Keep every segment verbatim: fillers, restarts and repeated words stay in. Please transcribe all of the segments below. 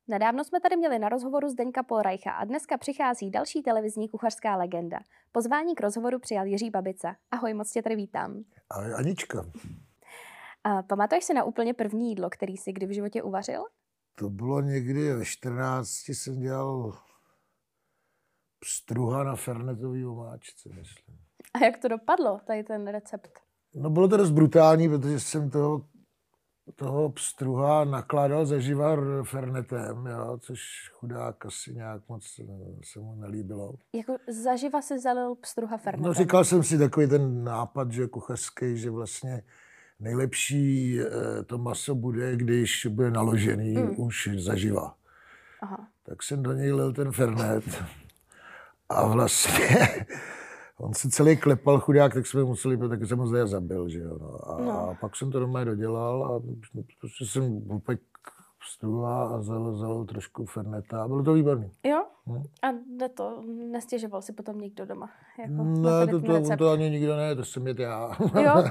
Nedávno jsme tady měli na rozhovoru Zdeňka Polreicha a dneska přichází další televizní kuchařská legenda. Pozvání k rozhovoru přijal Jiří Babica. Ahoj, moc tě tady vítám. Ahoj, Anička. A pamatuješ si na úplně první jídlo, který jsi kdy v životě uvařil? To bylo někdy ve čtrnácti jsem dělal pstruha na fernetový omáčce, myslím. A jak to dopadlo, tady ten recept? No bylo to dost brutální, protože jsem toho, toho pstruha nakládal zaživa fernetem, jo, což chudák asi nějak moc se mu nelíbilo. Jako zaživa si zalil pstruha fernetem? No říkal jsem si takový ten nápad, že kuchařský, že vlastně nejlepší to maso bude, když bude naložený mm. už zaživa. Aha. Tak jsem do něj lil ten fernet a vlastně on se celý klepal chudák, tak jsme museli, tak jsem ho zde zabil, že jo. No. A, no. a pak jsem to doma dodělal a prostě jsem upek pstruha a zalil, zalil trošku ferneta a bylo to výborný. Jo? Hm? A jde to, nestěžoval si potom někdo doma? Jako ne, to, to, to ani nikdo ne, to jsem jet já. Jo?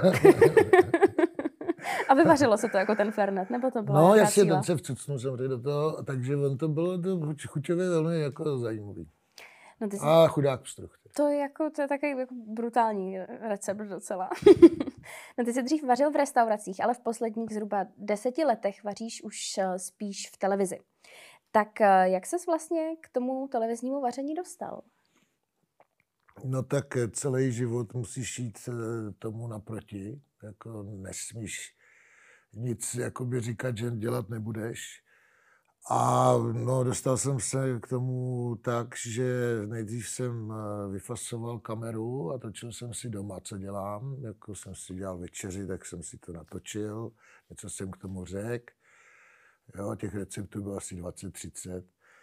A vyvařilo se to jako ten fernet, nebo to bylo? No jasně, ten se vcucnul jsem do toho, takže on to bylo to chuťově velmi jako zajímavý. No ty jsi... A chudák pstruh. To je, jako, to je takový jako brutální recept docela. No ty jsi dřív vařil v restauracích, ale v posledních zhruba deseti letech vaříš už spíš v televizi. Tak jak ses vlastně k tomu televiznímu vaření dostal? No tak celý život musíš jít tomu naproti. Jako nesmíš nic jakoby říkat, že dělat nebudeš. A no, dostal jsem se k tomu tak, že nejdřív jsem vyfasoval kameru a točil jsem si doma, co dělám. Jako jsem si dělal večeři, tak jsem si to natočil. Něco jsem k tomu řekl. Jo, těch receptů bylo asi dvacet třicet.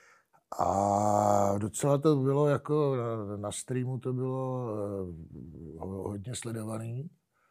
A docela to bylo jako na, na streamu to bylo uh, hodně sledovaný.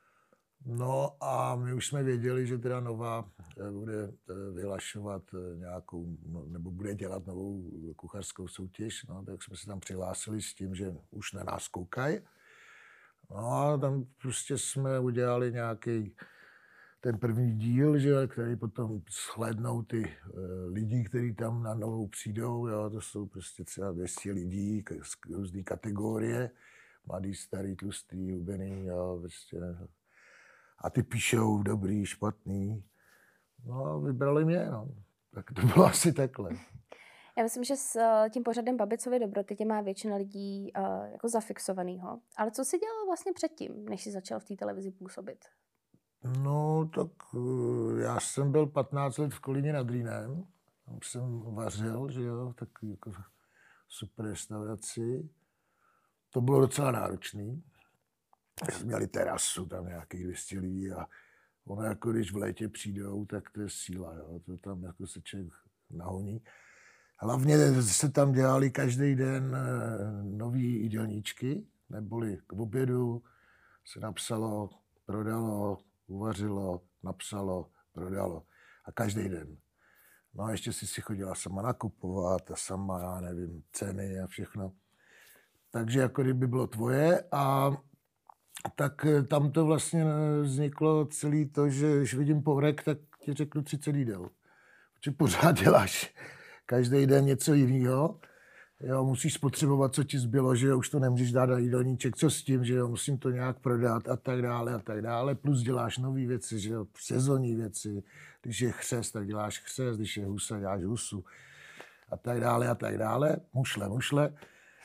No a my už jsme věděli, že teda Nova bude vyhlašovat nějakou, no, nebo bude dělat novou kuchařskou soutěž, no, tak jsme se tam přihlásili s tím, že už na nás koukají. No a tam prostě jsme udělali nějaký ten první díl, že, který potom shlédnou ty uh, lidi, kteří tam na Novou přijdou, jo, to jsou prostě třeba dvě stě lidí z různé kategorie, mladý, starý, tlustý, hubený, jo, prostě. A ty píšou dobrý, špatný. No a vybrali mě, no. Tak to bylo asi takhle. Já myslím, že s tím pořadem Babicovy dobroty tě má většina lidí uh, jako zafixovanýho. Ale co jsi dělal vlastně předtím, než jsi začal v té televizi působit? No, tak uh, já jsem byl patnáct let v Kolíně nad Rýnem. Tam jsem vařil, že jo, v takový jako super restauraci. To bylo docela náročný. Jsme měli terasu, tam nějakých dvě stě lidí a ono jako když v létě přijdou, tak to je síla, jo. To tam jako se člověk nahoní. Hlavně se tam dělali každý den nový jídelníčky, neboli k obědu se napsalo, prodalo, uvařilo, napsalo, prodalo. A každý den. No a ještě si si chodila sama nakupovat a sama, já nevím, ceny a všechno. Takže jako kdyby bylo tvoje a tak tam to vlastně vzniklo celé to, že když vidím povrek, tak ti řeknu třicet jídel. Protože pořád děláš každý den něco jiného. Jo, musíš spotřebovat, co ti zbylo, že jo, už to nemůžeš dát na jídelníček, co s tím, že jo, musím to nějak prodat a tak dále a tak dále. Plus děláš nové věci, že jo, sezónní věci. Když je chřest, tak děláš chřest, když je husa, děláš husu a tak dále a tak dále. Mušle, mušle.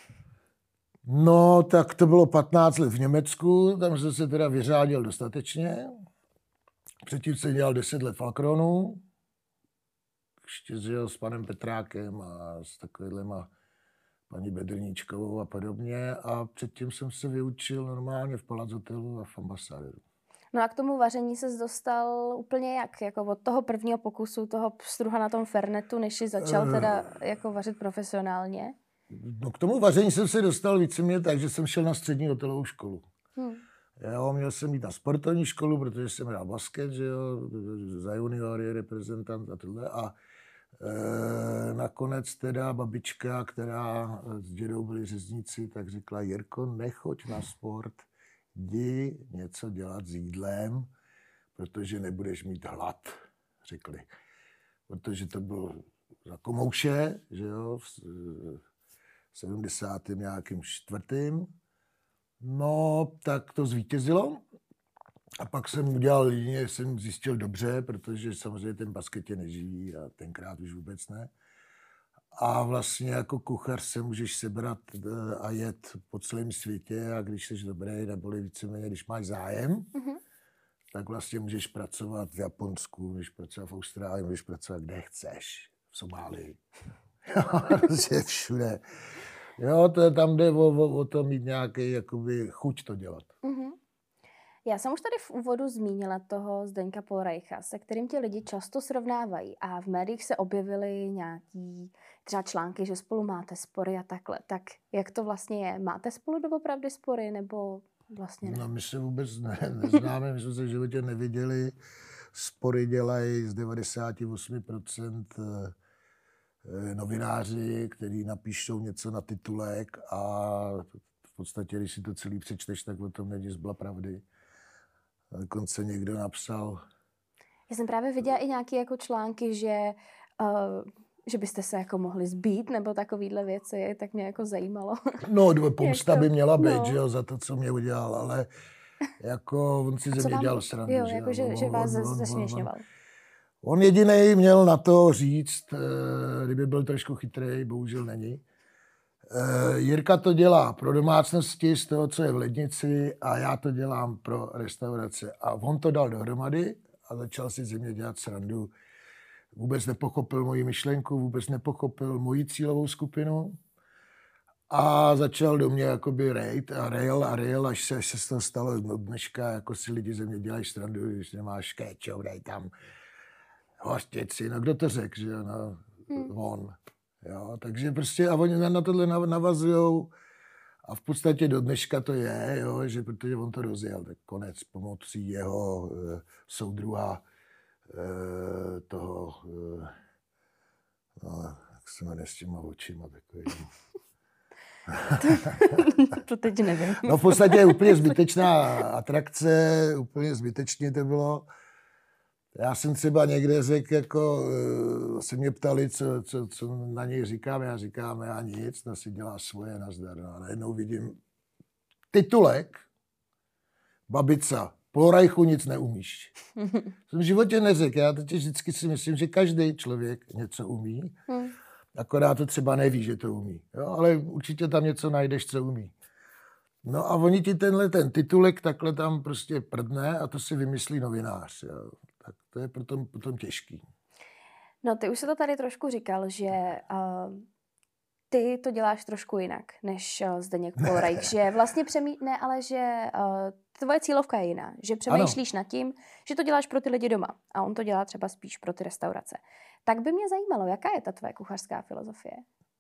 No, tak to bylo patnáct let v Německu, tam jsem se teda vyřádil dostatečně. Předtím jsem dělal deset let v Alkronu, ještě žil s panem Petrákem a s takovýhlema paní Bedrníčkovou a podobně. A předtím jsem se vyučil normálně v Palác hotelu a v Ambasadoru. No a k tomu vaření ses dostal úplně jak? Jako od toho prvního pokusu, toho pstruha na tom fernetu, než jsi začal teda jako vařit profesionálně? No k tomu vaření jsem se dostal víceméně tak, že jsem šel na střední hotelovou školu. Hmm. Jo, měl jsem jít na sportovní školu, protože jsem hrál basket, že jo, za juniory, reprezentant a tohle. A e, nakonec teda babička, která s dědou byli řezníci, tak řekla, Jirko, nechoď na sport, jdi něco dělat s jídlem, protože nebudeš mít hlad, řekli. Protože to byl za komouše, že jo, v sedmdesátém nějakým čtvrtým. No, tak to zvítězilo. A pak jsem udělal jedině, jsem zjistil dobře, protože samozřejmě ten basketě neživí a tenkrát už vůbec ne. A vlastně jako kuchař se můžeš sebrat a jet po celém světě a když jsi dobrý, neboli víceméně, když máš zájem, mm-hmm. tak vlastně můžeš pracovat v Japonsku, můžeš pracovat v Austrálii, můžeš pracovat kde chceš, v Somálii. Prostě všude. Jo, to, tam jde o, o, o to mít nějaký jakoby chuť to dělat. Mm-hmm. Já jsem už tady v úvodu zmínila toho Zdeňka Polreicha, se kterým ti lidi často srovnávají a v médiích se objevily nějaký třeba články, že spolu máte spory a takhle. Tak jak to vlastně je? Máte spolu doopravdy spory nebo vlastně ne? No my se vůbec ne, neznáme, my jsme se v životě neviděli. Spory dělají z devadesát osm procent novináři, kteří napíšou něco na titulek a v podstatě, když si to celý přečteš, tak o tom není zbla pravdy. Dokonce někdo napsal... Já jsem právě viděla i nějaké jako články, že, uh, že byste se jako mohli zbít nebo takovýhle věci, tak mě jako zajímalo. No, pomsta to... by měla být, no. že jo, za to, co mě udělal, ale jako on si ze mě dělal srandu. Jo, jako že, že vás zesměšňoval. On, on jedinej měl na to říct, kdyby byl trošku chytrý, bohužel není. Jirka to dělá pro domácnosti z toho, co je v lednici a já to dělám pro restaurace. A on to dal dohromady a začal si ze mě dělat srandu. Vůbec nepochopil moji myšlenku, vůbec nepochopil moji cílovou skupinu a začal do mě jakoby rejt a rejl a rejl, až se, až se z toho stalo od dneška, jako si lidi ze mě dělají srandu, když nemáš kéčov, dej tam hořčici. No kdo to řekl, že jo, no, hmm. on. Jo, takže prostě a oni na tohle navazujou a v podstatě do dneška to je, jo, že protože on to rozjel, tak konec pomocí jeho e, soudruha e, toho, e, no, jak se jmenuje s těma očima, takový. To teď nevím. No v podstatě je úplně zbytečná atrakce, úplně zbytečně to bylo. Já jsem třeba někde řekl, jako se mě ptali, co, co, co na něj říkám. Já říkám, já nic, no si dělá svoje, nazdar. No a najednou vidím titulek, babica, Polreichu nic neumíš. Jsem v životě neřekl, já teď vždycky si myslím, že každý člověk něco umí, akorát to třeba neví, že to umí. Jo? Ale určitě tam něco najdeš, co umí. No a oni ti tenhle ten titulek takhle tam prostě prdne a to si vymyslí novinář. Jo? Tak to je potom, potom těžký. No ty už se to tady trošku říkal, že uh, ty to děláš trošku jinak, než uh, Zdeněk Polreich, že vlastně přemý... ne, ale že uh, tvoje cílovka je jiná, že přemýšlíš ano. nad tím, že to děláš pro ty lidi doma a on to dělá třeba spíš pro ty restaurace. Tak by mě zajímalo, jaká je ta tvoje kuchařská filozofie?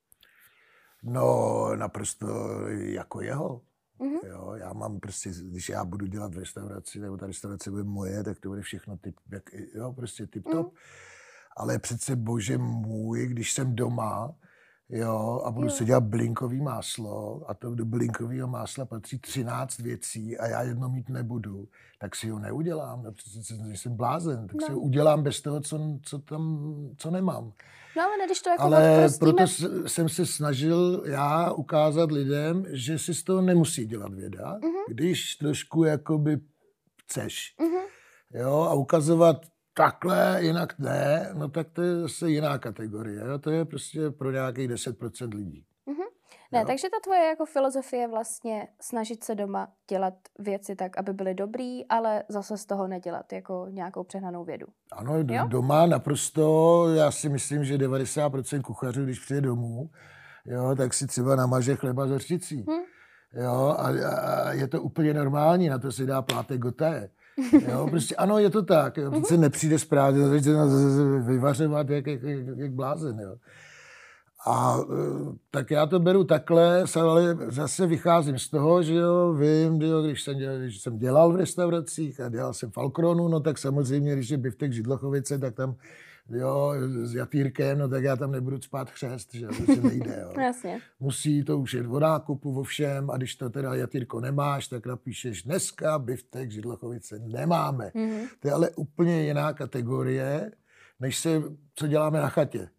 No naprosto jako jeho. Mm-hmm. Jo, já mám prostě, když já budu dělat v restauraci, nebo ta restaurace bude moje, tak to bude všechno typ, jak, jo, prostě tip-top. Mm. Ale přece bože můj, když jsem doma, jo, a budu jo. se dělat blinkový máslo, a to do blinkového másla patří třináct věcí a já jedno mít nebudu, tak si ho neudělám. No, přece jsem blázen, tak no. si ho udělám bez toho, co, co tam, co nemám. No ale když to jako ale proto jsem se snažil já ukázat lidem, že si z toho nemusí dělat věda, uh-huh. když trošku jakoby chceš. Uh-huh. Jo, a ukazovat takhle, jinak ne, no tak to je zase jiná kategorie. Jo? To je prostě pro nějakých deset procent lidí. Uh-huh. Ne, jo? Takže ta tvoje jako filozofie je vlastně snažit se doma dělat věci tak, aby byly dobrý, ale zase z toho nedělat jako nějakou přehnanou vědu. Ano, jo? Doma naprosto, já si myslím, že devadesát procent kuchařů, když přijde domů, jo, tak si třeba namaže chleba s hořčicí. Hmm. Jo, a, a je to úplně normální, na to si dá plátek goté. Jo, prostě ano, je to tak. Jo. Přece nepřijde správně, vyvařovat jak, jak, jak, jak blázen. Jo. A tak já to beru takhle, ale zase vycházím z toho, že jo, vím, jo, když, jsem dělal, když jsem dělal v restauracích a dělal jsem Falkronu, no tak samozřejmě, když je biftek Židlochovice, tak tam jo, s jatýrkem, no tak já tam nebudu spát chřest, že to se nejde. Jo. Jasně. Musí to už jet o nákupu, o všem, a když to teda jatýrko nemáš, tak napíšeš dneska biftek Židlochovice nemáme. Mm-hmm. To je ale úplně jiná kategorie, než se, co děláme na chatě. Mm.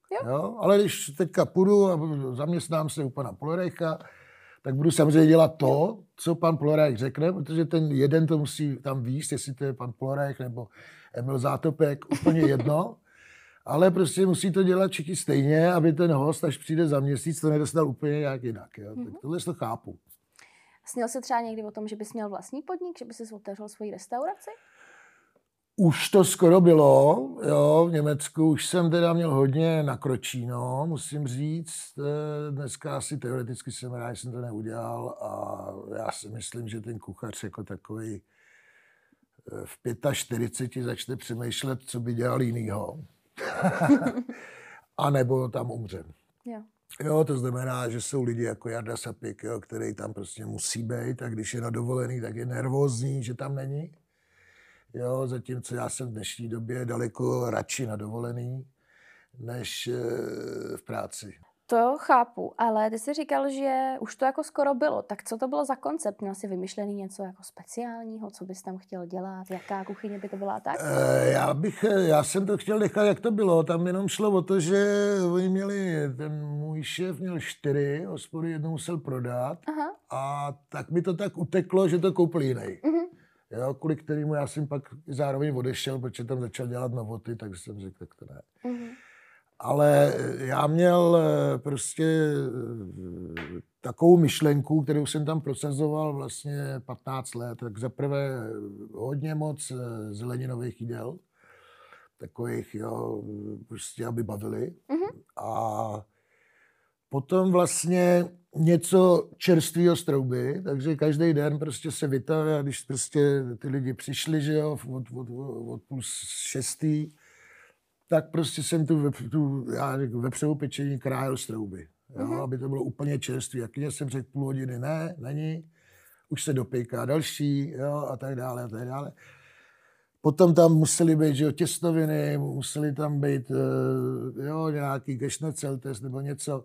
Jo. Jo? Ale když teďka půjdu a zaměstnám se u pana Polorejcha, tak budu samozřejmě dělat to, co pan Polorejch řekne, protože ten jeden to musí tam víc, jestli to je pan Polorejch nebo Emil Zátopek, úplně jedno. Ale prostě musí to dělat všichni stejně, aby ten host, až přijde za měsíc, to nedostal úplně nějak jinak. Jo? Mm-hmm. Tak tohle to chápu. Snil jsi třeba někdy o tom, že bys měl vlastní podnik, že bys si otevřel svoji restauraci? Už to skoro bylo, jo, v Německu už jsem teda měl hodně nakročíno, musím říct. Dneska asi teoreticky jsem rád, že jsem to neudělal a já si myslím, že ten kuchař jako takový v čtyřiceti pěti začne přemýšlet, co by dělal jinýho. A nebo tam umře. Jo. Jo, to znamená, že jsou lidi jako Jarda Sapik, jo, který tam prostě musí být a když je na dovolený, tak je nervózní, že tam není. Jo, zatímco já jsem v dnešní době daleko radši na dovolený, než v práci. To chápu, ale ty jsi říkal, že už to jako skoro bylo. Tak co to bylo za koncept? Měl jsi vymyšlený něco jako speciálního? Co bys tam chtěl dělat? Jaká kuchyně by to byla tak? E, já, bych, já jsem to chtěl nechat, jak to bylo. Tam jenom šlo o to, že oni měli, ten můj šéf měl čtyři hospody, jednou musel prodat. Aha. A tak mi to tak uteklo, že to koupil jiný. Uh-huh. Jo, kvůli kterému já jsem pak zároveň odešel, protože tam začal dělat novoty, tak jsem řekl, tak to ne. Uh-huh. Ale já měl prostě takovou myšlenku, kterou jsem tam prosazoval vlastně patnáct let. Tak zaprvé hodně moc zeleninových jídel, takových, jo, prostě aby bavili. Uh-huh. A potom vlastně něco čerstvého z trouby, takže každý den prostě se vytahuje a když prostě ty lidi přišli, že jo, od, od, od půl šestý, tak prostě jsem tu, tu já řekl, vepřovou pečení krájel z trouby, jo, uh-huh. aby to bylo úplně čerstvé. A když jsem řekl půl hodiny, ne, není, už se dopejká další, jo, a tak dále, a tak dále. Potom tam museli být, že jo, těstoviny, museli tam být, jo, nějaký gešneceltes nebo něco,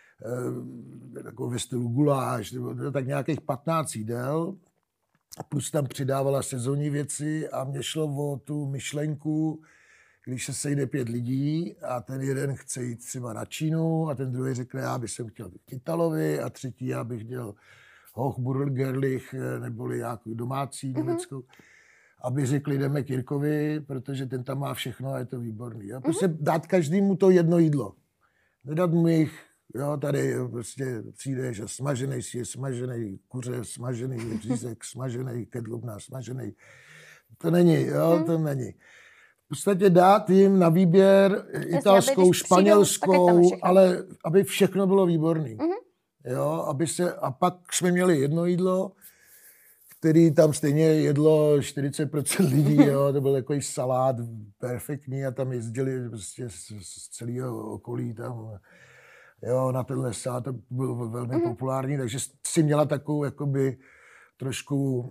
takovou ve stylu guláš, nebo tak nějakých patnáct jídel, plus tam přidávala sezónní věci a mě šlo o tu myšlenku, když se sejde pět lidí a ten jeden chce jít třeba na Čínu a ten druhý řekne, já bych jsem chtěl k Italovi a třetí, já bych chtěl Hochburgerlich neboli nějakou domácí mm-hmm. německou, aby řekli, jdeme k Jirkovi, protože ten tam má všechno a je to výborný. Jo? Prostě mm-hmm. dát každému to jedno jídlo. Nedat mu jich, jo, tady jo, prostě přijdeš a smažený si je smažený kuře, smažený řízek, smažený kedlubna, smažený. To není, jo, to není. V podstatě dát jim na výběr italskou, španělskou, ale aby všechno bylo výborný. Mm-hmm. Jo, aby se, a pak jsme měli jedno jídlo, který tam stejně jedlo čtyřicet procent lidí, jo, to byl takový salát perfektní a tam jezdili prostě z, z celého okolí tam, jo, na tenhle salát, to byl velmi mm-hmm. populární, takže si měla takovou jakoby trošku,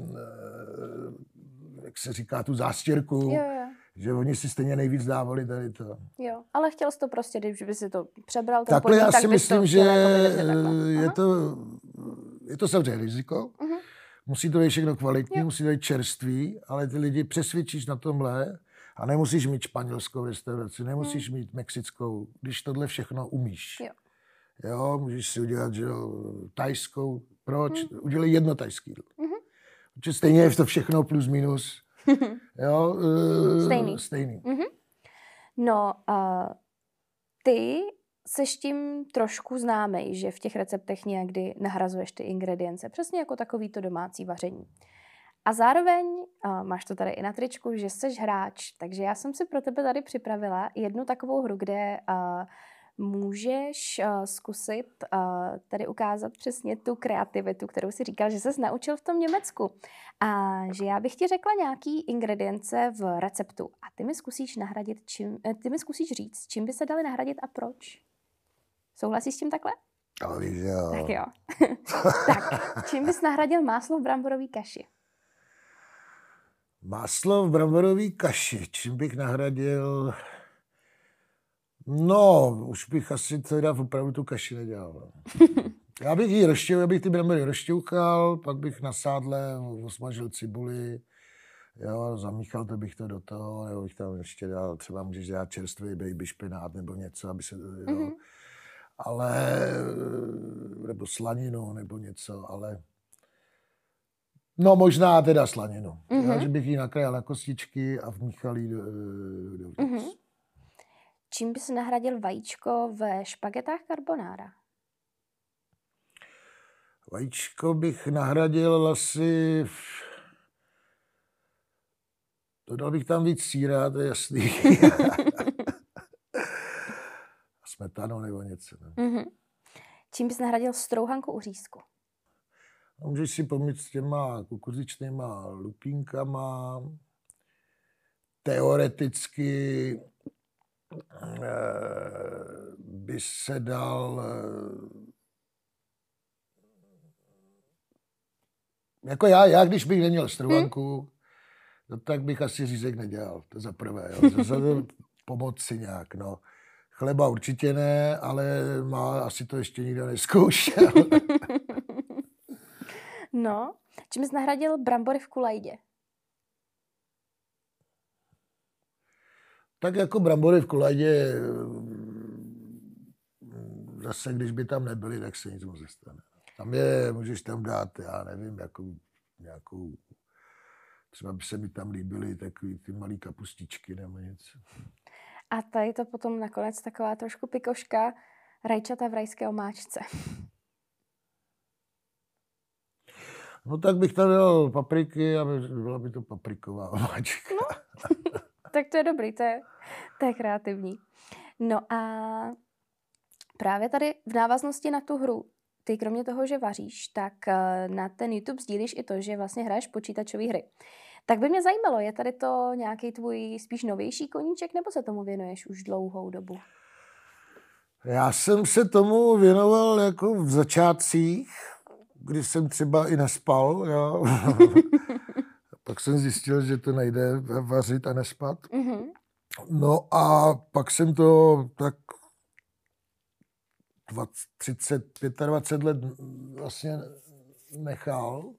jak se říká, tu zástěrku, jo, jo. že oni si stejně nejvíc dávali tady to. Jo, ale chtěl jsi to prostě, když by si to přebral, ten takhle podnik, já tak si myslím, že je to, je to samozřejmě riziko. Uh-huh. Musí to být všechno kvalitní, jo. musí to být čerstvý, ale ty lidi přesvědčíš na tomhle a nemusíš mít španělskou restauraci, nemusíš hmm. mít mexickou, když tohle všechno umíš. Jo, jo můžeš si udělat, že jo, tajskou. Proč? Hmm. Udělej jedno tajský jídlo. Uh-huh. Protože stejně je to všechno plus minus. jo, uh, stejný. stejný. Uh-huh. No, uh, ty seš tím trošku známej, že v těch receptech někdy nahrazuješ ty ingredience, přesně jako takový to domácí vaření. A zároveň, uh, máš to tady i na tričku, že seš hráč, takže já jsem si pro tebe tady připravila jednu takovou hru, kde uh, můžeš uh, zkusit uh, tady ukázat přesně tu kreativitu, kterou si říkal, že ses naučil v tom Německu. A že já bych ti řekla nějaký ingredience v receptu a ty mi zkusíš nahradit, čím, ty mi zkusíš říct, čím by se daly nahradit a proč. Souhlasíš s tím takhle? Ale jo. Tak jo. Tak, čím bys nahradil máslo v bramborové kaši? Máslo v bramborové kaši, čím bych nahradil... No, už bych asi teda opravdu tu kaši nedělal. Já bych ji rozštěl, já bych ty brambory rozšťouchal, pak bych na sádle osmažil cibuli, Jo, zamíchal to bych to do toho, nebo bych tam ještě dal, třeba můžeš dát čerstvý baby špenát nebo něco, aby se, jo, Mm-hmm. ale, nebo slaninu, nebo něco, ale no možná teda slaninu, mm-hmm. jo, že bych ji nakrájel na kostičky a vmíchal ji do, do mm-hmm. Čím bys nahradil vajíčko ve špagetách carbonara? Vajíčko bych nahradil asi... Dodal bych tam víc síra, to je jasný. Smetanu nebo něco. Ne? Mm-hmm. Čím bys nahradil strouhanku u řízku? No, můžeš si pomít s těma kukuřičnýma lupínkama. Teoreticky eh, by se dal... Eh, jako já, já, když bych neměl strouhanku, hmm? no, tak bych asi řízek nedělal, to za prvé. Jo. To za to pomoci nějak, no. Chleba určitě ne, ale má, asi to ještě nikdo nezkoušel. No, čím jsi nahradil brambory v kulajdě? Tak jako brambory v kulajdě, zase když by tam nebyly, tak se nic moc nestane. Tam je, můžeš tam dát, já nevím, jakou, nějakou, třeba by se mi tam líbily takový ty malý kapustičky nebo něco. A tady to potom nakonec taková trošku pikoška, rajčata v rajské omáčce. No tak bych tam dal papriky a byla by to papriková omáčka. No, tak to je dobrý, to je, to je kreativní. No a právě tady v návaznosti na tu hru, ty kromě toho, že vaříš, tak na ten YouTube sdílíš i to, že vlastně hraješ počítačové hry. Tak by mě zajímalo, je tady to nějaký tvůj spíš novější koníček, nebo se tomu věnuješ už dlouhou dobu? Já jsem se tomu věnoval jako v začátcích, kdy jsem třeba i nespal. Jo. Pak jsem zjistil, že to nejde vařit a nespat. Mm-hmm. No a pak jsem to tak třicet, dvacet pět let vlastně nechal.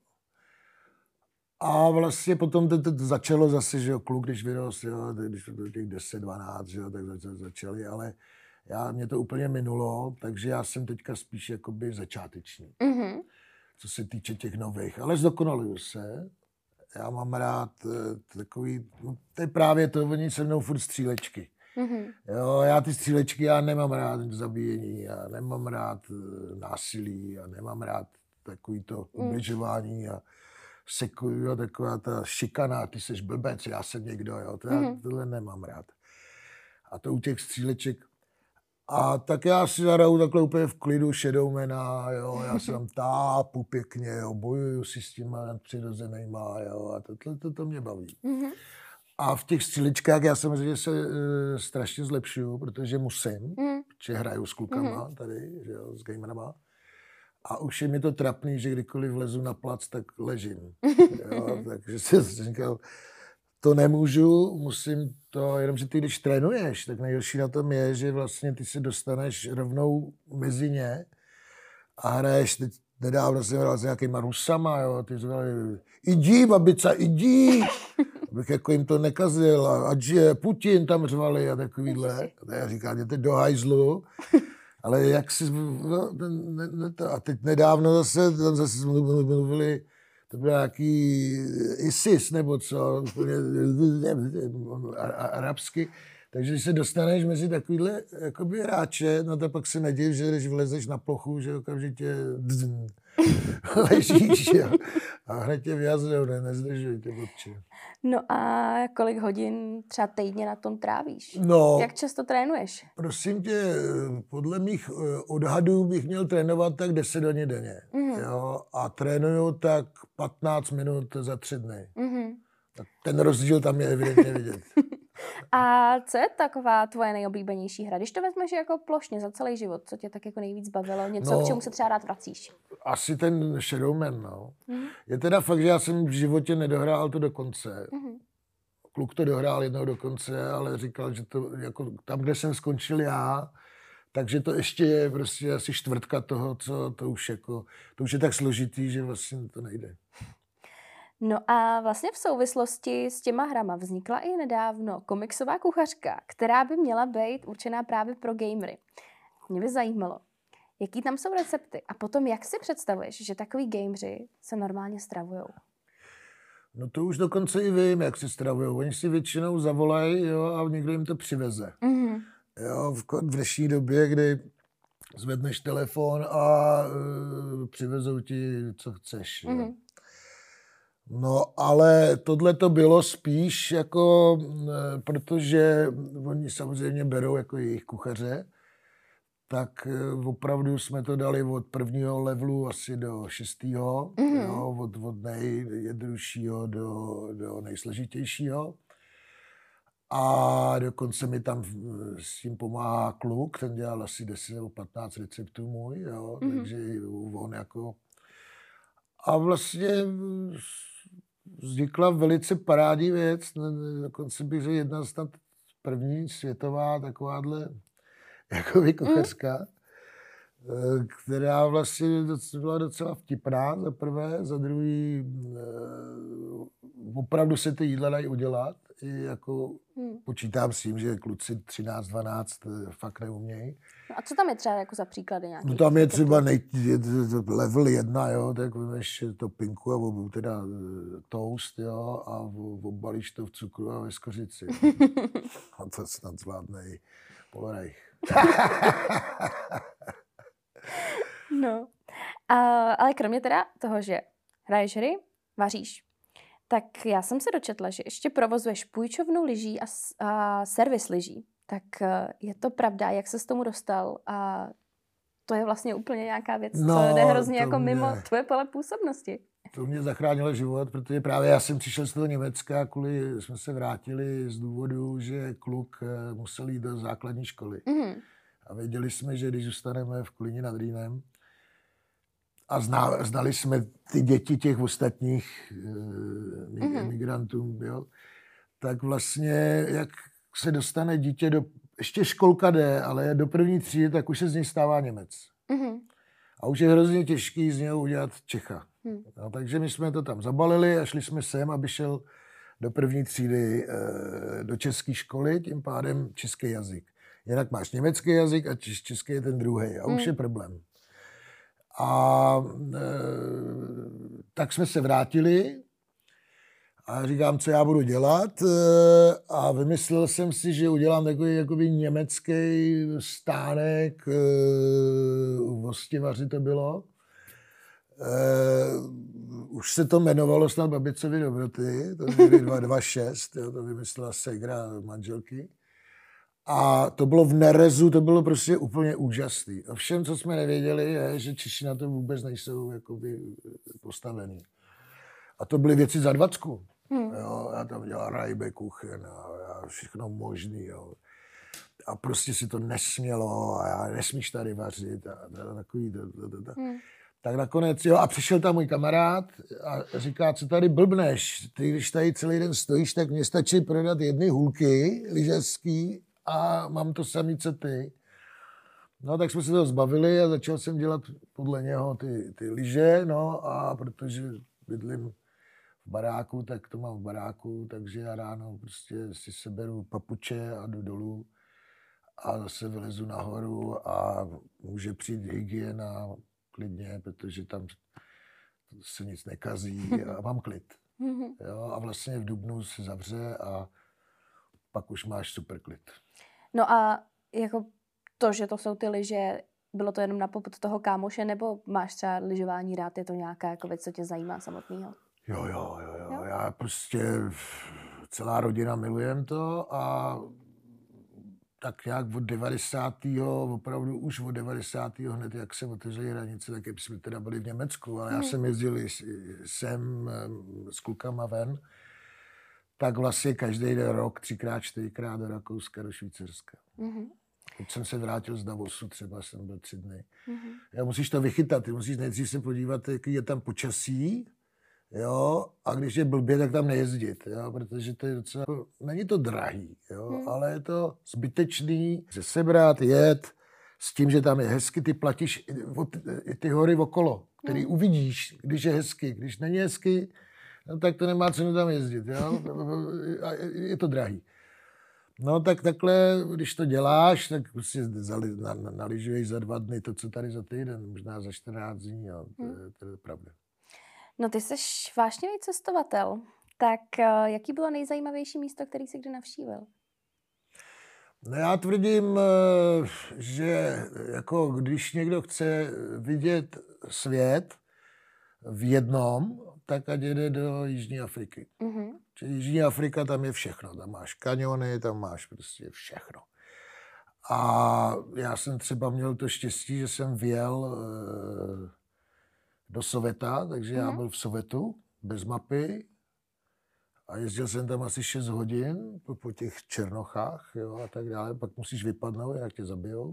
A vlastně potom to, to začalo zase, že jo, kluk, když vyrost, jo, když to bylo těch deset, dvanáct, že jo, tak začali, ale já, mě to úplně minulo, takže já jsem teďka spíš jakoby začáteční, mm-hmm. co se týče těch nových, ale zdokonaluju se. Já mám rád takový, no, to je právě to, oni se mnou furt střílečky. Mm-hmm. Jo, já ty střílečky, já nemám rád zabíjení, já nemám rád násilí, já nemám rád takový to ubližování a seku, jo, taková ta šikana, ty seš blbec, já jsem někdo, jo, to já mm-hmm. tohle nemám rád. A to u těch stříleček. A tak já si zahraju takhle úplně v klidu Shadowmana, jo, já se tam tápu pěkně, jo, bojuju si s těma nadpřirozenýma, jo, a to, to, to, to mě baví. Mm-hmm. A v těch střílečkách já samozřejmě se e, strašně zlepšuju, protože musím, mm. protože hraju s klukama mm. tady, že jo, s gamerama. A už je mi to trapný, že kdykoliv vlezu na plac, tak ležím. Jo, takže jsem říkal, to nemůžu, musím to, jenomže ty, když trénuješ, tak nejhorší na tom je, že vlastně ty se dostaneš rovnou mezi ně a hraješ, teď nedávno jsem hrál s nějakýma Rusama, jo, ty říkali, jdi, babica, jdi, abych jako jim to nekazil, ať je Putin tam řvali a takovýhle. A já říkám, jděte do hajzlu, ale jak si, no, ne, ne, to, a teď nedávno zase, tam zase mluvili, to byl nějaký ISIS nebo co, arabsky. Takže když se dostaneš mezi takovýhle jakoby hráče, no to pak se neděj, že když vlezeš na plochu, že okamžitě ležíš, jo. A hned tě vyjazujou, ne, nezdržuj tě odče. No a kolik hodin třeba týdně na tom trávíš? No, jak často trénuješ? Prosím tě, podle mých odhadů bych měl trénovat tak deset hodin denně. Mm-hmm. Jo, a trénuju tak patnáct minut za tři dny. Mm-hmm. Ten rozdíl tam je evidentně vidět. A co je taková tvoje nejoblíbenější hra? Když to vezmeš jako plošně za celý život, co tě tak jako nejvíc bavilo? Něco, no, k čemu se třeba rád vracíš? Asi ten Shadowman, no. Mm-hmm. Je teda fakt, že já jsem v životě nedohrál to do konce. Mm-hmm. Kluk to dohrál jednou do konce, ale říkal, že to jako tam, kde jsem skončil já, takže to ještě je prostě asi čtvrtka toho, co to už jako, to už je tak složitý, že vlastně to nejde. No a vlastně v souvislosti s těma hrama vznikla i nedávno komiksová kuchařka, která by měla být určená právě pro gamery. Mě by zajímalo, jaký tam jsou recepty a potom jak si představuješ, že takový gameři se normálně stravujou? No to už dokonce i vím, jak se stravujou. Oni si většinou zavolají, jo, a někdo jim to přiveze. Mm-hmm. Jo, v, v dnešní době, kdy zvedneš telefon a uh, přivezou ti, co chceš. Mm-hmm. No, ale tohle to bylo spíš jako, protože oni samozřejmě berou jako jejich kuchaře, tak opravdu jsme to dali od prvního levelu asi do šestého, mm-hmm. jo, od, od nejjednoduššího do, do nejsložitějšího. A dokonce mi tam s tím pomáhá kluk, ten dělal asi deset nebo patnáct receptů můj, jo, mm-hmm. takže on jako... A vlastně vznikla velice parádní věc, dokonce bych řekl jedna snad první světová takováhle jako kuchařka, mm. která vlastně byla docela vtipná za prvé, za druhý opravdu se ty jídla dají udělat. I jako hmm. počítám s tím, že kluci třináct dvanáct fakt neumějí. No a co tam je třeba jako za příklady nějaký? No tam je třeba nej, level jedna, jo, tak vymeš topinku a teda toast, jo, a obalíš to v cukru a ve skořici. A to snad zvládne i Polreich. No, a, ale kromě teda toho, že hraješ hry, vaříš, tak já jsem se dočetla, že ještě provozuješ půjčovnu lyží a, a servis lyží. Tak je to pravda, jak se s tomu dostal? A to je vlastně úplně nějaká věc, no, co jde hrozně jako mě, mimo tvoje pole působnosti. To mě zachránilo život, protože právě já jsem přišel z toho Německa, kvůli jsme se vrátili z důvodu, že kluk musel jít do základní školy. Mm-hmm. A věděli jsme, že když zůstaneme v Kolíně nad Rýnem, a zná, znali jsme ty děti těch ostatních e, emigrantů, mm-hmm. jo, tak vlastně, jak se dostane dítě do, ještě školka jde, ale do první třídy, tak už se z něj stává Němec. Mm-hmm. A už je hrozně těžký z něho udělat Čecha. Mm. No, takže my jsme to tam zabalili a šli jsme sem, aby šel do první třídy e, do české školy, tím pádem český jazyk. Jinak máš německý jazyk a český je ten druhý a mm. už je problém. A e, tak jsme se vrátili a říkám, co já budu dělat. E, a vymyslel jsem si, že udělám takový jakoby německý stánek, e, u Vostivaři to bylo. E, už se to jmenovalo snad Babicovy dobroty, to byly dva dva šest, jo, to vymyslela segra manželky. A to bylo v Nerezu, to bylo prostě úplně úžasný. A všem, co jsme nevěděli, je, že Češi na to vůbec nejsou jakoby postavený. A to byly věci za dvacku. Hmm. Jo, já tam dělal rajbe kuchen a, a všechno možný. Jo. A prostě si to nesmělo a já nesmíš tady vařit a, a takový. To, to, to, to. Hmm. Tak nakonec, jo, a přišel tam můj kamarád a říká, co tady blbneš, ty když tady celý den stojíš, tak mě stačí prodat jedny hůlky lyžařský a mám to samý, co ty. No, tak jsme se toho zbavili a začal jsem dělat podle něho ty, ty lyže, no, a protože bydlím v baráku, tak to mám v baráku, takže já ráno prostě si seberu papuče a jdu dolů a zase vylezu nahoru a může přijít hygiena klidně, protože tam se nic nekazí a mám klid. Jo, a vlastně v dubnu se zavře a pak už máš super klid. No a jako to, že to jsou ty lyže, bylo to jenom na popud toho kámoše, nebo máš třeba lyžování rád, je to nějaká jako věc, co tě zajímá samotného? Jo, jo, jo, jo, jo. Já prostě celá rodina milujem to a tak nějak od devadesátého opravdu už od devadesátého hned, jak se otevřely hranice, tak jsme teda byli v Německu, ale já jsem jezdil sem s klukama ven, tak vlastně každý den rok, třikrát, čtyřikrát do Rakouska, do Švýcarska. Mm-hmm. Teď jsem se vrátil z Davosu, třeba jsem byl tři dny. Mm-hmm. Já musíš to vychytat, ty musíš nejdřív se podívat, jaký je tam počasí, jo, a když je blbě, tak tam nejezdit, jo, protože to je docela, není to drahý, jo, mm. ale je to zbytečný, se sebrat, jet, s tím, že tam je hezky, ty platíš i ty hory okolo, který mm. uvidíš, když je hezky, když není hezky, no, tak to nemá cenu tam jezdit, jo? A je to drahý. No tak takhle, když to děláš, tak prostě naližuješ za dva dny to, co tady za týden, možná za čtrnáct dní, jo, to, je, to je pravda. No ty jsi vášnivý cestovatel, tak jaký bylo nejzajímavější místo, který jsi kdy navštívil? No já tvrdím, že jako když někdo chce vidět svět v jednom, tak ať jede do Jižní Afriky. Mm-hmm. Čili Jižní Afrika, tam je všechno. Tam máš kaniony, tam máš prostě všechno. A já jsem třeba měl to štěstí, že jsem vjel do Soveta, takže mm-hmm. já byl v Sovetu, bez mapy. A jezdil jsem tam asi šest hodin po, po těch Černochách, jo, a tak dále. Pak musíš vypadnout, jak tě zabijou.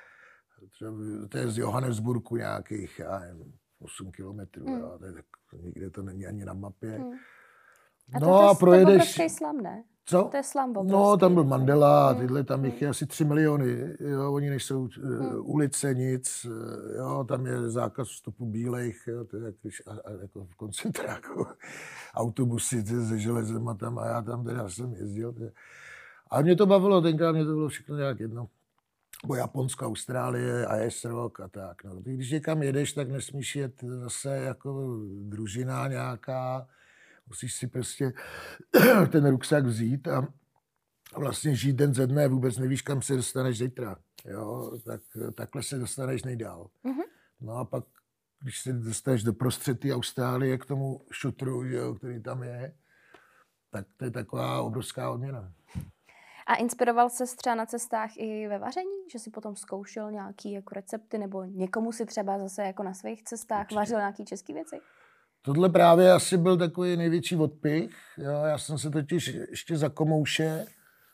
To je z Johannesburgu nějakých, já nevím, osm kilometrů, hmm. jo, tak nikde to není ani na mapě. Hmm. A no to, to, a projedeš... To byl slum, ne? Co? To je slum, no, tam byl Mandela, hmm. tyhle, tam jich je asi tři miliony, jo, oni nejsou hmm. ulice, nic, jo, tam je zákaz vstupu bílejch, jo, to je jak, když, a, a, jako v koncentráku, autobusy se železem a tam, a já tam teda jsem jezdil. Teda. A mě to bavilo, tenkrát mě to bylo všechno nějak jedno. Bo Japonsko, Austrálie, A S Rock a tak. No. Ty, když někam jedeš, tak nesmíš jet zase jako družina nějaká. Musíš si prostě ten ruksak vzít a vlastně žít den ze dne. Vůbec nevíš, kam se dostaneš zítra. Jo? Tak, takhle se dostaneš nejdál. Mm-hmm. No a pak, když se dostaneš do prostřed té Austrálie k tomu šutru, jo, který tam je, tak to je taková obrovská odměna. A inspiroval ses třeba na cestách i ve vaření? Že si potom zkoušel nějaký jako recepty nebo někomu si třeba zase jako na svých cestách Určitě. Vařil nějaký český věci? Tohle právě asi byl takový největší odpich. Jo, já jsem se totiž ještě za komouše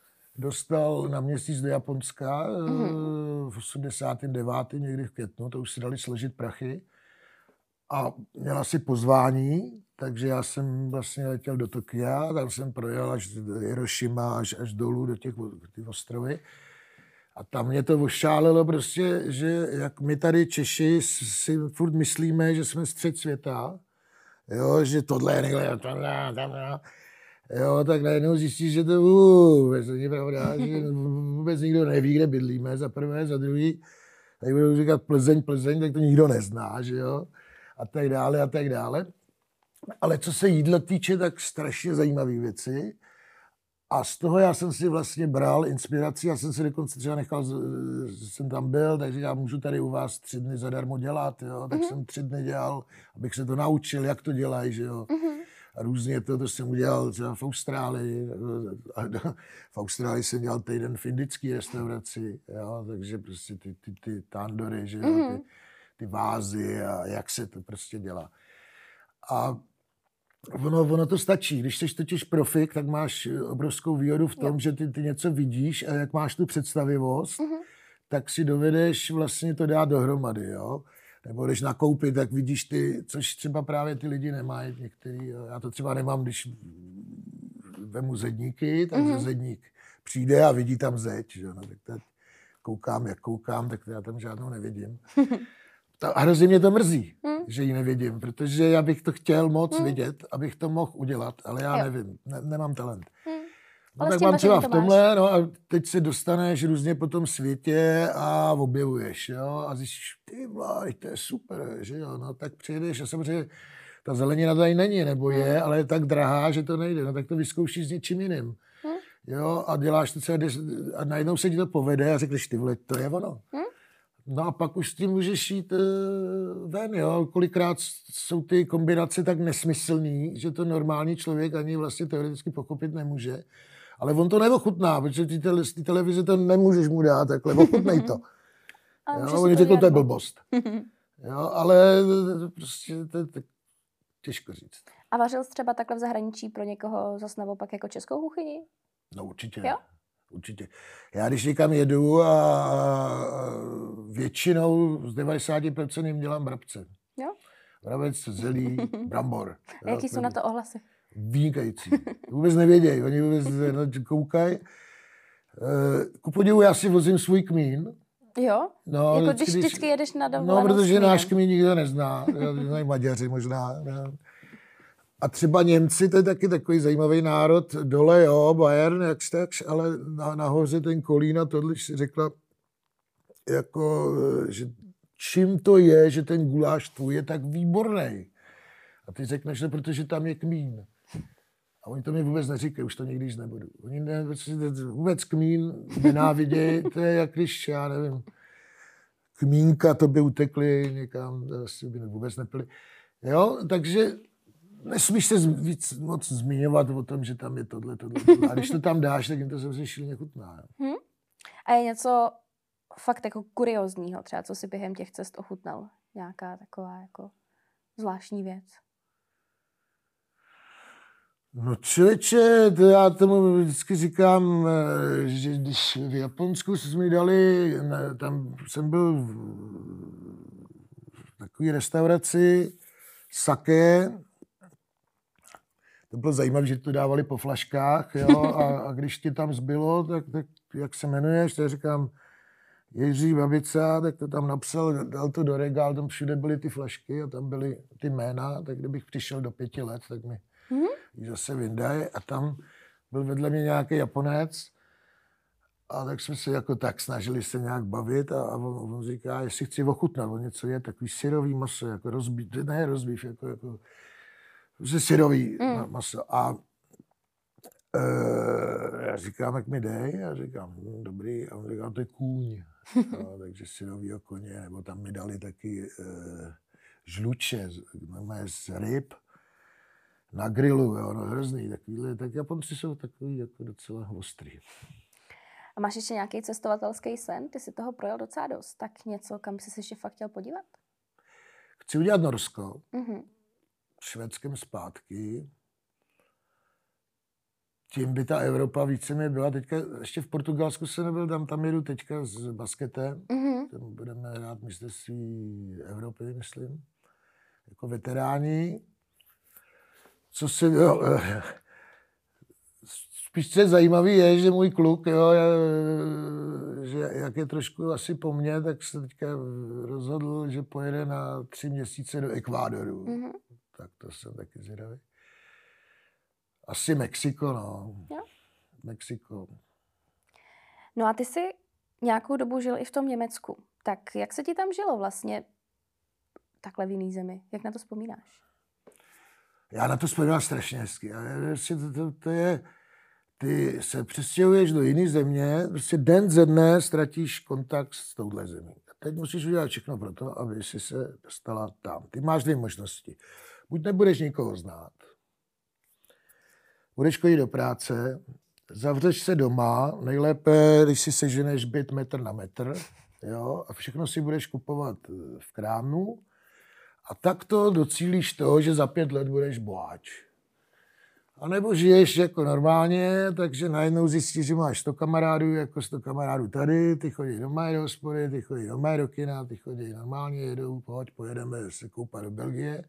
dostal na měsíc do Japonska mm-hmm. v osmdesátém devátém někdy v květnu. To už si dali složit prachy. A měla si pozvání, takže já jsem vlastně letěl do Tokia, tam jsem projel až do Hirošima, až, až dolů do těch ty ostrovy. A tam mě to ošálilo prostě, že jak my tady Češi si furt myslíme, že jsme střed světa, jo, že tohle je někde, tohle, tohle, jo, tak najednou zjistíš, že to vůbec není pravda, že vůbec nikdo neví, kde bydlíme, za prvé, za druhý, tak budou říkat Plzeň, Plzeň, tak to nikdo nezná, že jo. A tak dále, a tak dále. Ale co se jídla týče, tak strašně zajímavé věci. A z toho já jsem si vlastně bral inspiraci. Já jsem si dokonce třeba nechal, jsem tam byl, takže já můžu tady u vás tři dny zadarmo dělat. Jo? Tak mm-hmm. jsem tři dny dělal, abych se to naučil, jak to dělají. Že jo? Mm-hmm. A různě to, to jsem udělal třeba v Austrálii. A v Austrálii jsem dělal týden v indické restauraci. Jo? Takže prostě ty, ty, ty tandory, že jo? Mm-hmm. Ty, ty vázy a jak se to prostě dělá. A ono, ono to stačí. Když jsi totiž profik, tak máš obrovskou výhodu v tom, jo. že ty, ty něco vidíš a jak máš tu představivost, mm-hmm. tak si dovedeš vlastně to dát dohromady. Jo? Nebo když nakoupit, tak vidíš ty, což třeba právě ty lidi nemají některý. Jo? Já to třeba nemám, když vemu zedníky, takže mm-hmm. zedník přijde a vidí tam zeď. Že? No, tak tak koukám, jak koukám, tak já tam žádnou nevidím. A hrozně mě to mrzí, hmm. že ji nevidím, protože já bych to chtěl moc hmm. vidět, abych to mohl udělat, ale já jo. nevím, ne, nemám talent. Hmm. No tak mám třeba v tomhle, no a teď se dostaneš různě po tom světě a objevuješ, jo, a zjistíš, ty vláj, to je super, že jo, no tak přijedeš a samozřejmě ta zelenina tady není, nebo je, hmm. ale je tak drahá, že to nejde, no tak to vyzkoušíš s něčím jiným, hmm. jo, a děláš to třeba, a najednou se ti to povede a řekneš, ty vole, to je ono. Hmm. No a pak už s tím můžeš jít uh, ven, jo. Kolikrát jsou ty kombinace tak nesmyslný, že to normální člověk ani vlastně teoreticky pochopit nemůže. Ale on to neochutná, protože ty tele, ty televize to nemůžeš mu dát takhle, ochutnej to. Jo, oni řekl, to je blbost. Jo, ale prostě to je těžko říct. A vařil jsi třeba takhle v zahraničí pro někoho zase naopak jako českou kuchyni? No určitě. Jo? Určitě. Já když někam jedu a většinou z devadesát procent jim dělám brabce. Jo? Brabec, zelí, brambor. A jaký jsou na to ohlasy? Vynikající. Vůbec nevědějí, oni vůbec koukají. Ku podivu já si vozím svůj kmín. Jo? No, jako když vždycky jedeš na dovolenou. No, protože náš kmín nikdo nezná. Znají Maďaři možná. No. A třeba Němci, to je taky takový zajímavý národ, dole jo, Bayern, jakž takž, ale na, nahoře ten Kolín a tohle si řekla, jako, že čím to je, že ten guláš tvůj je tak výborný. A ty řekneš, že protože tam je kmín. A oni to mi vůbec neříkají, už to nikdy nebudu. Oni ne, vůbec kmín nenávidějí, to je jak když, já nevím, kmínka, to by utekli někam, asi by vůbec nepili. Jo, takže nesmíš se víc moc zmiňovat o tom, že tam je tohle, tohle, tohle. A když to tam dáš, tak jim to samozřejmě šíleně chutná. Hmm. A je něco fakt jako kuriózního, třeba co si během těch cest ochutnal? Nějaká taková jako zvláštní věc? No člověče, to já tomu vždycky říkám, že když v Japonsku jsme mi dali, tam jsem byl v takové restauraci sake, to bylo zajímavé, že to dávali po flaškách, jo, a, a když ti tam zbylo, tak, tak jak se jmenuješ, tak říkám Jiří Babica, tak to tam napsal, dal to do regál, tam všude byly ty flašky a tam byly ty jména, tak kdybych přišel do pěti let, tak mi mm-hmm. ji zase vyndají a tam byl vedle mě nějaký Japonec a tak jsme se jako tak snažili se nějak bavit a, a on, on říká, jestli chci ochutnat, on něco je takový syrový maso, jako rozbít, ne rozbív, jako, jako že syrový mm. maso a e, já říkám, jak mi dej, a říkám, hm, dobrý, a on říká, to je kůň, no, takže syrovýho koně, nebo tam mi dali taky e, žluče, z ryb, na grilu, jo, no hrozný, takovýhle, tak Japonci jsou takový jako docela ostrý. A máš ještě nějaký cestovatelský sen? Ty si toho projel docela dost, tak něco, kam jsi se ještě fakt chtěl podívat? Chci udělat Norsko, mm-hmm. Švédskem zpátky, tím by ta Evropa více mě byla. Teďka ještě v Portugalsku se nebyl, tam, tam jedu teďka s basketem, mm-hmm. tam budeme hrát mistrovství Evropy, myslím, jako veteráni. Co se, jo, spíš co je zajímavý je, že můj kluk, jo, že jak je trošku asi po mně, tak se teďka rozhodl, že pojede na tři měsíce do Ekvádoru. Mm-hmm. Tak to jsem taky zvědavý. Asi Mexiko, no. Jo. Mexiko. No a ty jsi nějakou dobu žil i v tom Německu. Tak jak se ti tam žilo vlastně takhle v jiný zemi? Jak na to vzpomínáš? Já na to vzpomínám strašně hezky. To, to, to je, ty se přestěhuješ do jiné země, prostě den ze dne ztratíš kontakt s touhle zemí. A teď musíš udělat všechno pro to, aby si se dostala tam. Ty máš dvě možnosti. Buď nebudeš nikoho znát, budeš chodit do práce, zavřeš se doma, nejlépe, když si seženeš byt metr na metr, jo, a všechno si budeš kupovat v krámu, a tak to docílíš toho, že za pět let budeš boháč. A nebo žiješ jako normálně, takže najednou zjistíš, že máš sto kamarádů, jako sto kamarádů tady, ty chodí do mé do hospody, ty chodí do mé do kina, ty chodí normálně, jedou, pojď, pojedeme se koupat do Belgie.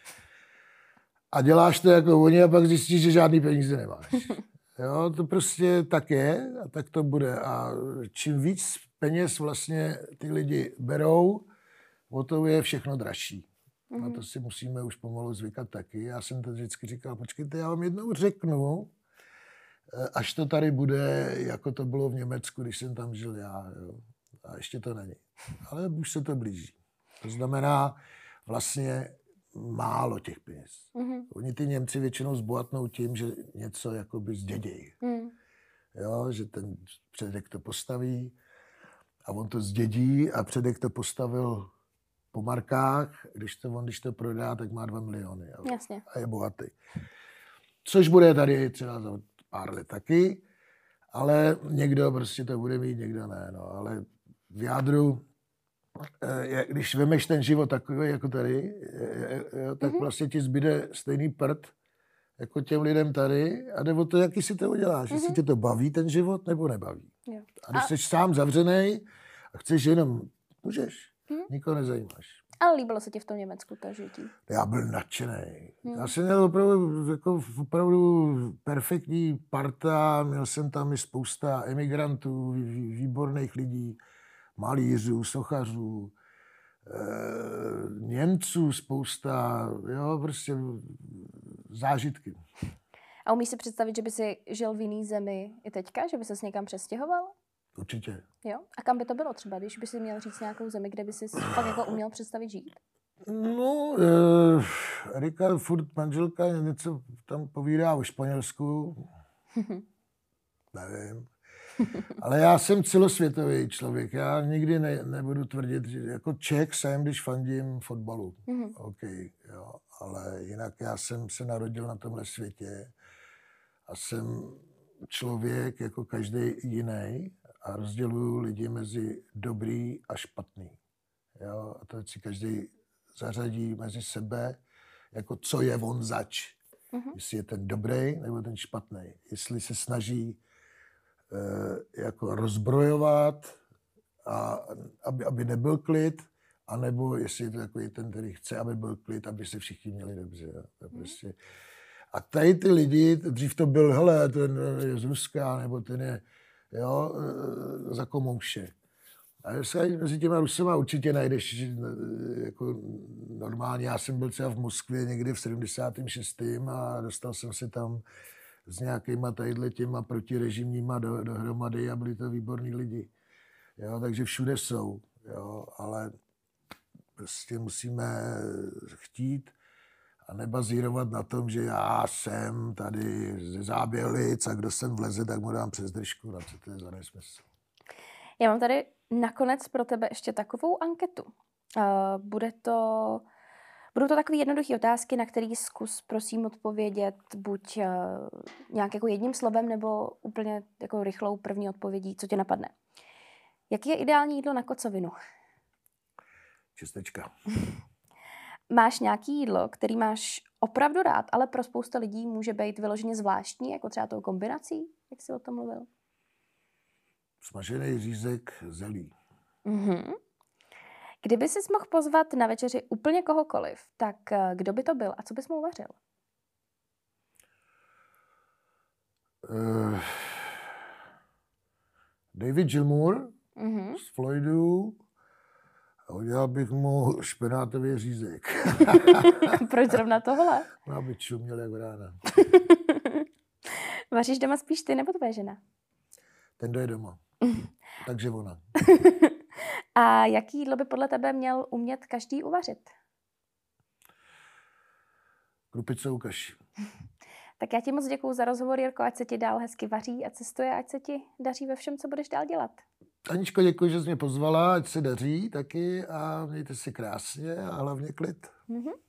A děláš to jako oni a pak zjistíš, že žádný peníze nemáš. Jo, to prostě tak je a tak to bude. A čím víc peněz vlastně ty lidi berou, o to je všechno dražší. Mm-hmm. Na to si musíme už pomalu zvykat taky. Já jsem to vždycky říkal, počkejte, já vám jednou řeknu, až to tady bude, jako to bylo v Německu, když jsem tam žil já. Jo. A ještě to není. Ale už se to blíží. To znamená vlastně málo těch peněz. Mm-hmm. Oni ty Němci většinou zbohatnou tím, že něco jakoby zdědějí. Mm. Jo, že ten předek to postaví a on to zdědí a předek to postavil po markách, když to on, když to prodá, tak má dva miliony. Jo. Jasně. A je bohatý. Což bude tady třeba za pár let taky, ale někdo prostě to bude mít, někdo ne. No. Ale v jádru, když vemeš ten život takový jako tady, tak mm-hmm. vlastně ti zbyde stejný prd jako těm lidem tady a jde o to, jaký si to uděláš. Mm-hmm. Jestli tě to baví ten život, nebo nebaví. Jo. A když a... jsi sám zavřenej a chceš jenom, můžeš. Hmm. Nikoho nezajímáš. Ale líbilo se ti v tom Německu to žití? Já byl nadšenej. Hmm. Já jsem měl opravdu, jako opravdu perfektní parta, měl jsem tam i spousta emigrantů, výborných lidí, malířů, sochařů, e, Němců spousta, jo, prostě zážitky. A umíš si představit, že by si žil v jiný zemi i teďka? Že by ses někam přestěhoval? Určitě. Jo? A kam by to bylo třeba, když by si měl říct nějakou zemi, kde by si fakt jako uměl představit žít? No, uh, Erika, furt manželka něco tam povídá o Španělsku. Nevím. Ale já jsem celosvětový člověk. Já nikdy ne, nebudu tvrdit, že jako Čech jsem, když fandím fotbalu. Mm-hmm. OK, jo. Ale jinak já jsem se narodil na tomhle světě a jsem člověk jako každý jiný a rozděluju lidi mezi dobrý a špatný. Jo. A to si každý zařadí mezi sebe, jako co je on zač. Mm-hmm. Jestli je ten dobrý nebo ten špatný. Jestli se snaží e, jako rozbrojovat, a, aby, aby nebyl klid, anebo jestli je to takový ten, který chce, aby byl klid, aby se všichni měli dobře. Jo. To prostě. A tady ty lidi, dřív to byl, hele, ten je z Ruska, nebo ten je, jo, za komouše. A se mezi těma Rusama určitě najdeš jako normálně. Já jsem byl třeba v Moskvě někdy v sedmdesátém šestém a dostal jsem se tam s nějakýma tadyhle těma protirežimníma do, dohromady a byli to výborní lidi. Jo, takže všude jsou, jo, ale prostě musíme chtít a nebazírovat na tom, že já jsem tady ze Zábělic a kdo sem vleze, tak mu dám přes držku. Na co to je za nesmysl? Já mám tady nakonec pro tebe ještě takovou anketu. Uh, bude to, budou to takové jednoduché otázky, na které zkus prosím odpovědět buď uh, nějak jako jedním slovem, nebo úplně jako rychlou první odpovědí, co tě napadne. Jaký je ideální jídlo na kocovinu? Čistečka. Máš nějaké jídlo, který máš opravdu rád, ale pro spoustu lidí může být vyloženě zvláštní, jako třeba tou kombinací, jak jsi o tom mluvil? Smažený řízek zelí. Mm-hmm. Kdyby jsi mohl pozvat na večeři úplně kohokoliv, tak kdo by to byl a co bys mu uvařil? Uh, David Gilmour mm-hmm. z Floydu. A udělal bych mu špenátový řízek. Proč zrovna tohle? No, aby čuměl jak rána. Vaříš doma spíš ty nebo tvoje žena? Ten, kdo je doma. Takže ona. A jaký jídlo by podle tebe měl umět každý uvařit? Krupicovou kaši. Tak já ti moc děkuju za rozhovor, Jirko, ať se ti dál hezky vaří a cestuje, ať se ti daří ve všem, co budeš dál dělat. Aničko, děkuji, že jsi mě pozvala, ať se daří taky a mějte si krásně a hlavně klid. Mm-hmm.